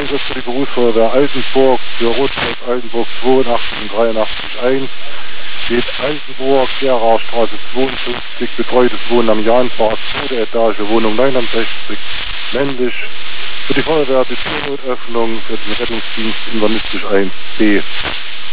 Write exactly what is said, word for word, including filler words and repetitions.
Einsatz für die Berufsfeuerwehr Altenburg, für Rotkreuz Altenburg zweiundachtzig und dreiundachtzig eins. Geht Altenburg, Geraer Straße zweiundfünfzig, betreutes Wohnen am Jahnpark, zweite Etage, Wohnung neunundsechzig, männlich. Für die Feuerwehr die Türnotöffnung, für den Rettungsdienst Invernistisch eins b.